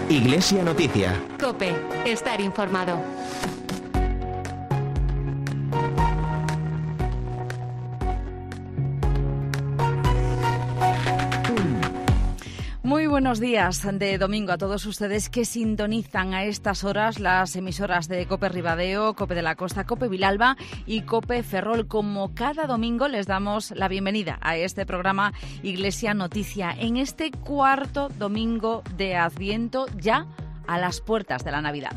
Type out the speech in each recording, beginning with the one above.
Iglesia Noticia. COPE. Estar informado. Muy buenos días de domingo a todos ustedes que sintonizan a estas horas las emisoras de COPE Ribadeo, COPE de la Costa, COPE Vilalba y COPE Ferrol. Como cada domingo les damos la bienvenida a este programa Iglesia Noticia en este cuarto domingo de Adviento, ya a las puertas de la Navidad.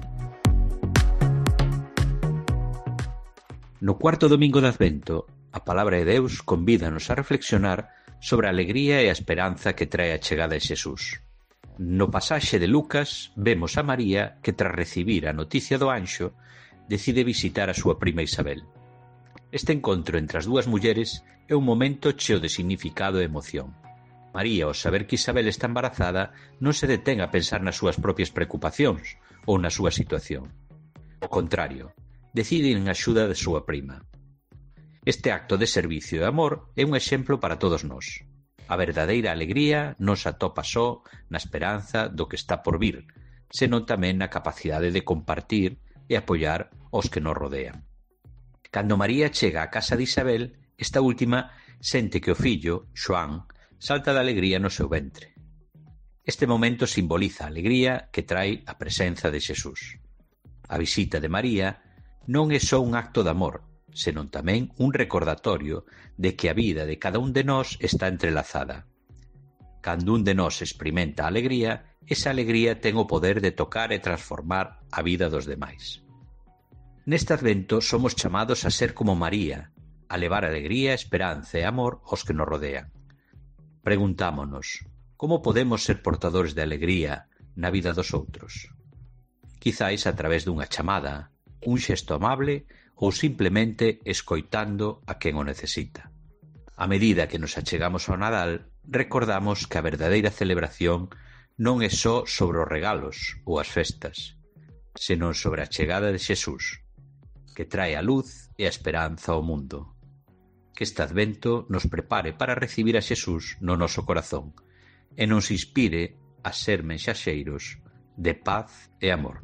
No cuarto domingo de Advento, a palabra de Deus convídanos a reflexionar sobre a alegría e a esperanza que trae a chegada de Xesús. No pasaxe de Lucas, vemos a María que, tras recibir a noticia do anxo, decide visitar a súa prima Isabel. Este encontro entre as dúas mulleres é un momento cheo de significado e emoción. María, ao saber que Isabel está embarazada, non se detén a pensar nas súas propias preocupacións ou na súa situación. Ao contrario, decide ir en axuda da súa prima. Este acto de servicio e amor é un exemplo para todos nós. A verdadeira alegría non se atopa só na esperanza do que está por vir, senón tamén na capacidade de compartir e apoiar os que nos rodean. Cando María chega á casa de Isabel, esta última sente que o fillo, Xoán, salta de alegría no seu ventre. Este momento simboliza a alegría que trae a presenza de Xesús. A visita de María non é só un acto de amor, senón tamén un recordatorio de que a vida de cada un de nós está entrelazada. Cando un de nós experimenta a alegría, esa alegría ten o poder de tocar e transformar a vida dos demais. Neste Advento somos chamados a ser como María, a levar alegría, esperanza e amor aos que nos rodean. Preguntámonos, como podemos ser portadores de alegría na vida dos outros? Quizáis a través dunha chamada, un xesto amable ou simplemente escoitando a quen o necesita. A medida que nos achegamos ao Nadal, recordamos que a verdadeira celebración non é só sobre os regalos ou as festas, senón sobre a chegada de Xesús, que trae a luz e a esperanza ao mundo. Que este Advento nos prepare para recibir a Xesús no noso corazón e nos inspire a ser mensaxeiros de paz e amor.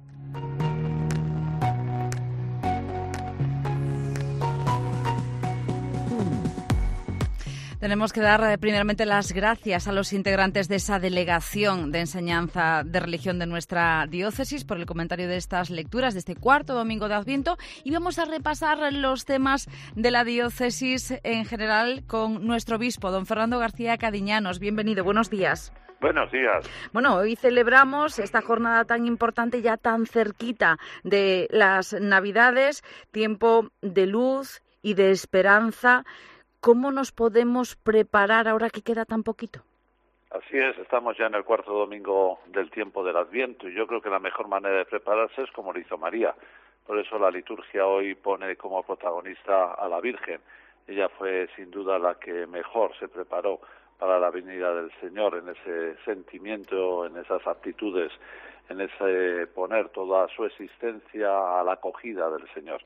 Tenemos que dar primeramente las gracias a los integrantes de esa delegación de enseñanza de religión de nuestra diócesis por el comentario de estas lecturas de este cuarto domingo de Adviento, y vamos a repasar los temas de la diócesis en general con nuestro obispo, don Fernando García Cadiñanos. Bienvenido, buenos días. Buenos días. Bueno, hoy celebramos esta jornada tan importante, ya tan cerquita de las Navidades, tiempo de luz y de esperanza. ¿Cómo nos podemos preparar ahora que queda tan poquito? Así es, estamos ya en el cuarto domingo del tiempo del Adviento y yo creo que la mejor manera de prepararse es como lo hizo María. Por eso la liturgia hoy pone como protagonista a la Virgen. Ella fue sin duda la que mejor se preparó para la venida del Señor, en ese sentimiento, en esas actitudes, en ese poner toda su existencia a la acogida del Señor.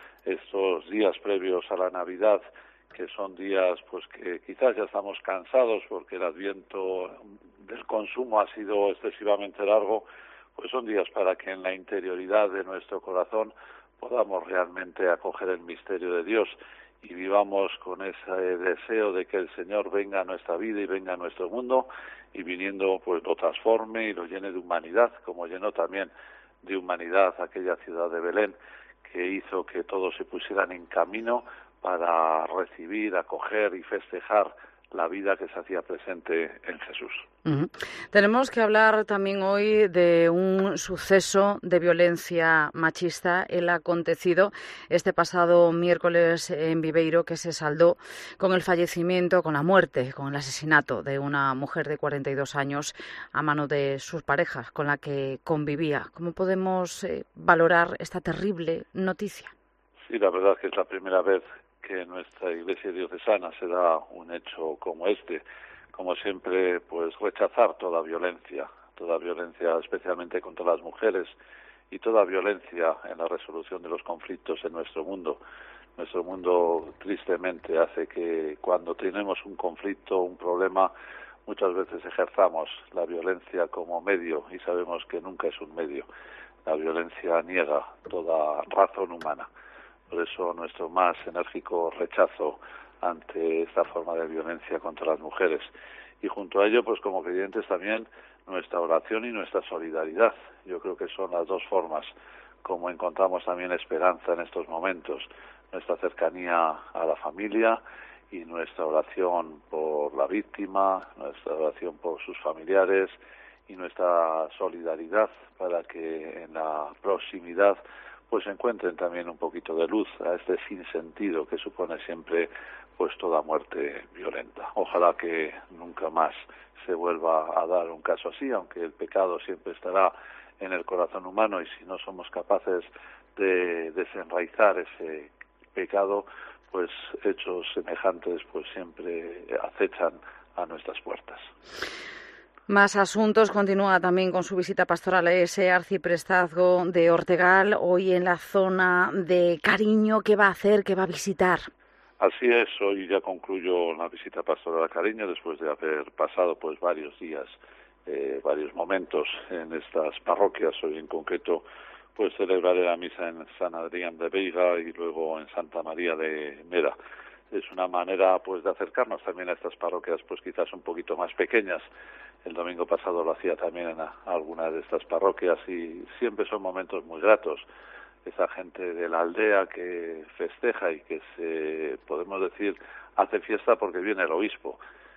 Estos días previos a la Navidad, que son días pues que quizás ya estamos cansados porque el Adviento del consumo ha sido excesivamente largo, pues son días para que en la interioridad de nuestro corazón podamos realmente acoger el misterio de Dios y vivamos con ese deseo de que el Señor venga a nuestra vida y venga a nuestro mundo, y viniendo pues lo transforme y lo llene de humanidad, como llenó también de humanidad aquella ciudad de Belén, que hizo que todos se pusieran en camino para recibir, acoger y festejar la vida que se hacía presente en Jesús. Tenemos que hablar también hoy de un suceso de violencia machista, el acontecido este pasado miércoles en Viveiro, que se saldó con el fallecimiento, con la muerte, con el asesinato de una mujer de 42 años a mano de sus parejas con la que convivía. ¿Cómo podemos valorar esta terrible noticia? Sí, la verdad que es la primera vez que en nuestra iglesia diocesana se da un hecho como este. Como siempre, pues rechazar toda violencia especialmente contra las mujeres, y toda violencia en la resolución de los conflictos en nuestro mundo. Nuestro mundo tristemente hace que cuando tenemos un conflicto, un problema, muchas veces ejerzamos la violencia como medio y sabemos que nunca es un medio. La violencia niega toda razón humana. Por eso nuestro más enérgico rechazo ante esta forma de violencia contra las mujeres. Y junto a ello, pues como creyentes también nuestra oración y nuestra solidaridad. Yo creo que son las dos formas como encontramos también esperanza en estos momentos. Nuestra cercanía a la familia y nuestra oración por la víctima, nuestra oración por sus familiares y nuestra solidaridad para que en la proximidad pues encuentren también un poquito de luz a este sinsentido que supone siempre pues toda muerte violenta. Ojalá que nunca más se vuelva a dar un caso así, aunque el pecado siempre estará en el corazón humano y si no somos capaces de desenraizar ese pecado, pues hechos semejantes pues siempre acechan a nuestras puertas. Más asuntos. Continúa también con su visita pastoral a ese arciprestazgo de Ortegal, hoy en la zona de Cariño. ¿Qué va a hacer? ¿Qué va a visitar? Así es, hoy ya concluyo la visita pastoral a Cariño después de haber pasado pues varios días, varios momentos en estas parroquias. Hoy en concreto pues celebraré la misa en San Adrián de Beiga y luego en Santa María de Mera. Es una manera pues de acercarnos también a estas parroquias pues quizás un poquito más pequeñas. El domingo pasado lo hacía también en algunas de estas parroquias y siempre son momentos muy gratos. Esa gente de la aldea que festeja y que podemos decir, hace fiesta porque viene el obispo.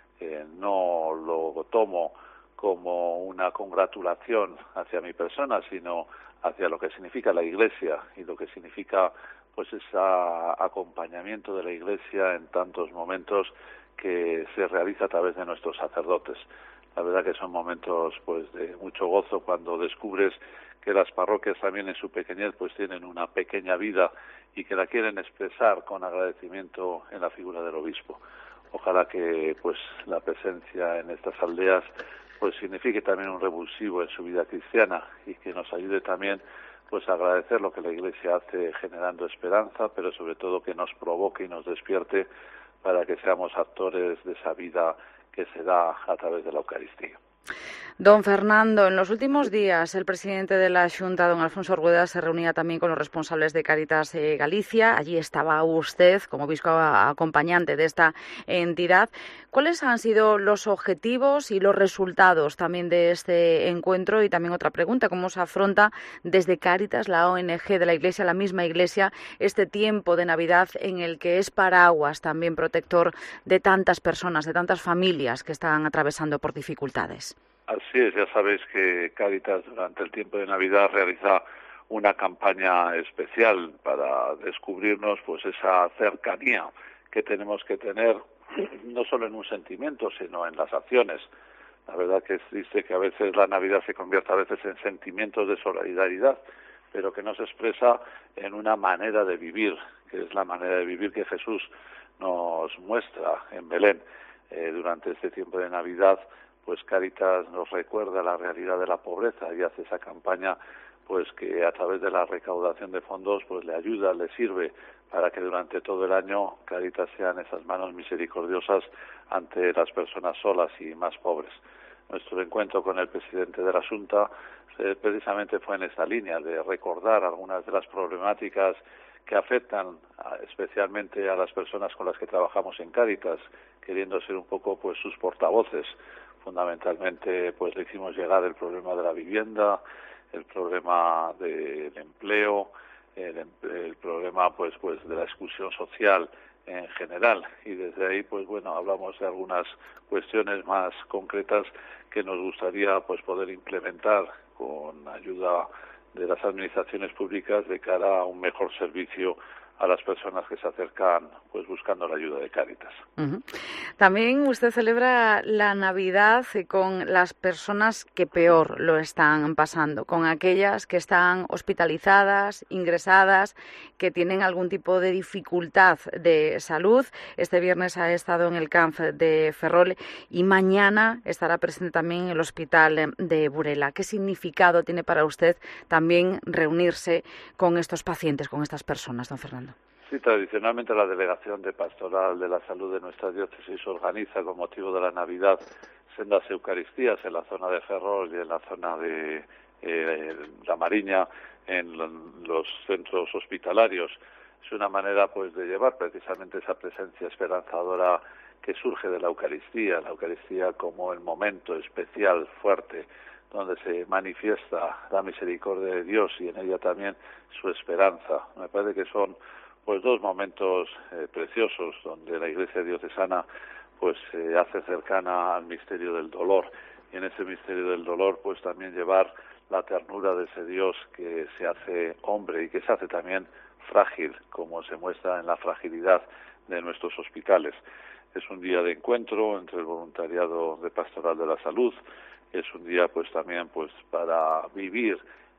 No lo tomo como una congratulación hacia mi persona, sino hacia lo que significa la Iglesia y lo que significa pues ese acompañamiento de la Iglesia en tantos momentos que se realiza a través de nuestros sacerdotes. La verdad que son momentos pues de mucho gozo cuando descubres que las parroquias también en su pequeñez pues tienen una pequeña vida y que la quieren expresar con agradecimiento en la figura del obispo. Ojalá que pues la presencia en estas aldeas pues signifique también un revulsivo en su vida cristiana y que nos ayude también pues a agradecer lo que la Iglesia hace generando esperanza, pero sobre todo que nos provoque y nos despierte para que seamos actores de esa vida que se da a través de la Eucaristía. Don Fernando, en los últimos días el presidente de la Xunta, don Alfonso Rueda, se reunía también con los responsables de Cáritas Galicia. Allí estaba usted como obispo acompañante de esta entidad. ¿Cuáles han sido los objetivos y los resultados también de este encuentro? Y también otra pregunta, ¿cómo se afronta desde Cáritas, la ONG de la Iglesia, la misma Iglesia, este tiempo de Navidad en el que es paraguas también protector de tantas personas, de tantas familias que están atravesando por dificultades? Así es, ya sabéis que Cáritas durante el tiempo de Navidad realiza una campaña especial para descubrirnos pues esa cercanía que tenemos que tener no solo en un sentimiento sino en las acciones. La verdad que es triste que a veces la Navidad se convierta a veces en sentimientos de solidaridad, pero que no se expresa en una manera de vivir, que es la manera de vivir que Jesús nos muestra en Belén. Durante este tiempo de Navidad pues Cáritas nos recuerda la realidad de la pobreza y hace esa campaña pues que a través de la recaudación de fondos pues le ayuda, le sirve para que durante todo el año Cáritas sean esas manos misericordiosas ante las personas solas y más pobres. Nuestro encuentro con el presidente de la Xunta precisamente fue en esta línea de recordar algunas de las problemáticas que afectan especialmente a las personas con las que trabajamos en Cáritas, queriendo ser un poco pues sus portavoces. Fundamentalmente pues le hicimos llegar el problema de la vivienda, el problema del empleo, el problema pues de la exclusión social en general y desde ahí pues bueno hablamos de algunas cuestiones más concretas que nos gustaría pues poder implementar con ayuda de las administraciones públicas de cara a un mejor servicio a las personas que se acercan pues buscando la ayuda de Cáritas. Uh-huh. También usted celebra la Navidad con las personas que peor lo están pasando, con aquellas que están hospitalizadas, ingresadas, que tienen algún tipo de dificultad de salud. Este viernes ha estado en el CANF de Ferrol y mañana estará presente también en el Hospital de Burela. ¿Qué significado tiene para usted también reunirse con estos pacientes, con estas personas, don Fernando? Sí, tradicionalmente la Delegación de Pastoral de la Salud de nuestra diócesis organiza con motivo de la Navidad sendas Eucaristías en la zona de Ferrol y en la zona de La Mariña, en los centros hospitalarios. Es una manera pues de llevar precisamente esa presencia esperanzadora que surge de la Eucaristía como el momento especial, fuerte, donde se manifiesta la misericordia de Dios y en ella también su esperanza. Me parece que son pues dos momentos preciosos donde la Iglesia diocesana pues se hace cercana al misterio del dolor, y en ese misterio del dolor pues también llevar la ternura de ese Dios que se hace hombre y que se hace también frágil, como se muestra en la fragilidad de nuestros hospitales. Es un día de encuentro entre el voluntariado de Pastoral de la Salud, es un día pues también pues para vivir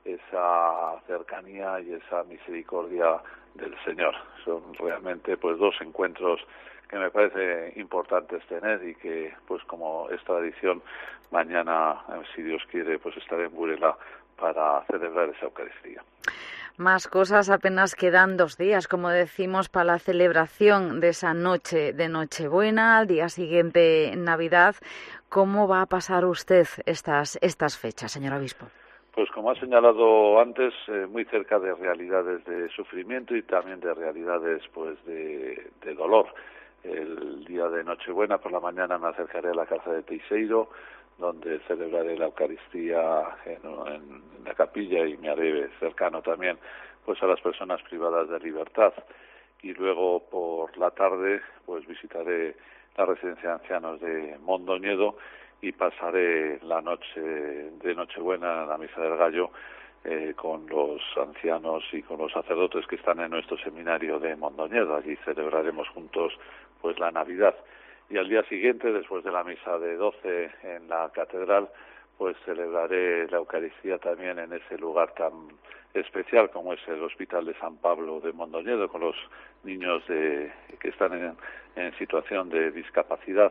esa cercanía y esa misericordia del Señor. Son realmente pues dos encuentros que me parece importantes tener y que pues como es tradición, mañana, si Dios quiere, pues estaré en Burela para celebrar esa Eucaristía. Más cosas, apenas quedan 2 días, como decimos, para la celebración de esa noche de Nochebuena, al día siguiente Navidad. ¿Cómo va a pasar usted estas fechas, señor obispo? Pues como ha señalado antes, muy cerca de realidades de sufrimiento y también de realidades pues de dolor. El día de Nochebuena por la mañana me acercaré a la casa de Teixeiro, donde celebraré la Eucaristía en la capilla y me haré cercano también pues a las personas privadas de libertad. Y luego por la tarde pues visitaré la residencia de ancianos de Mondoñedo y pasaré la noche de Nochebuena en la Misa del Gallo con los ancianos y con los sacerdotes que están en nuestro seminario de Mondoñedo. Allí celebraremos juntos pues la Navidad. Y al día siguiente, después de la misa de 12 en la catedral, pues celebraré la Eucaristía también en ese lugar tan especial como es el Hospital de San Pablo de Mondoñedo, con los niños que están en situación de discapacidad,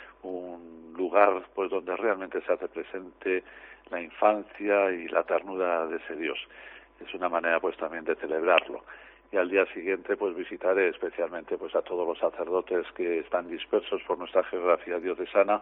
un lugar pues donde realmente se hace presente la infancia y la ternura de ese Dios. Es una manera pues también de celebrarlo. Y al día siguiente pues visitaré especialmente pues a todos los sacerdotes que están dispersos por nuestra geografía diocesana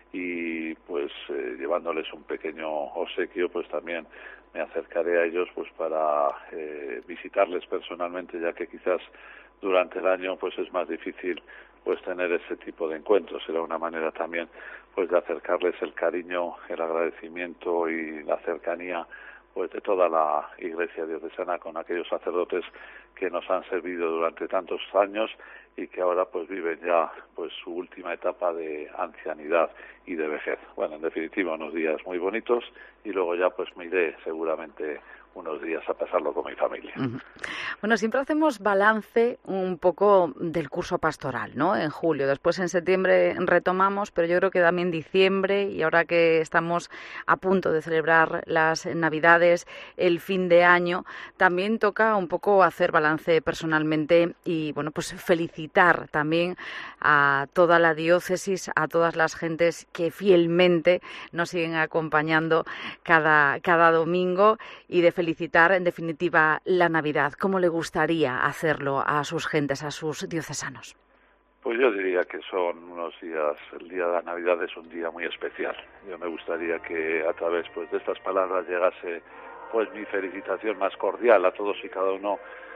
y pues llevándoles un pequeño obsequio pues también me acercaré a ellos pues para visitarles personalmente, ya que quizás durante el año pues es más difícil pues tener ese tipo de encuentros. Será una manera también pues de acercarles el cariño, el agradecimiento y la cercanía pues de toda la Iglesia diocesana con aquellos sacerdotes que nos han servido durante tantos años y que ahora pues viven ya pues su última etapa de ancianidad y de vejez. Bueno, en definitiva unos días muy bonitos y luego ya pues me iré seguramente unos días a pasarlo con mi familia. Bueno, siempre hacemos balance un poco del curso pastoral, ¿no? En julio, después en septiembre retomamos, pero yo creo que también diciembre y ahora que estamos a punto de celebrar las Navidades, el fin de año, también toca un poco hacer balance personalmente y, bueno, pues felicitar también a toda la diócesis, a todas las gentes que fielmente nos siguen acompañando cada domingo y de felicitar, en definitiva, la Navidad. ¿Cómo le gustaría hacerlo a sus gentes, a sus diocesanos? Pues yo diría que son unos días, el día de la Navidad es un día muy especial. Yo me gustaría que a través pues de estas palabras llegase pues mi felicitación más cordial a todos y cada uno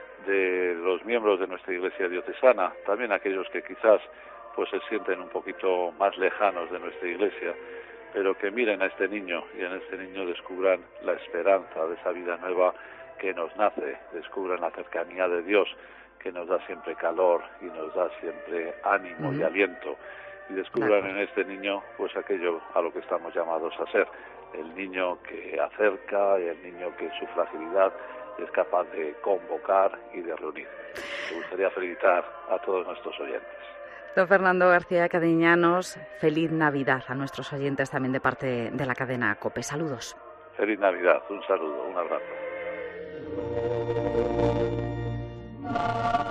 de los miembros de nuestra Iglesia diocesana, también aquellos que quizás pues se sienten un poquito más lejanos de nuestra Iglesia, pero que miren a este niño y en este niño descubran la esperanza de esa vida nueva que nos nace, descubran la cercanía de Dios que nos da siempre calor y nos da siempre ánimo y aliento, y descubran en este niño pues aquello a lo que estamos llamados a ser, el niño que acerca y el niño que en su fragilidad es capaz de convocar y de reunir. Me gustaría felicitar a todos nuestros oyentes. Don Fernando García Cadeñanos, feliz Navidad a nuestros oyentes también de parte de la cadena COPE. Saludos. Feliz Navidad, un saludo, un abrazo.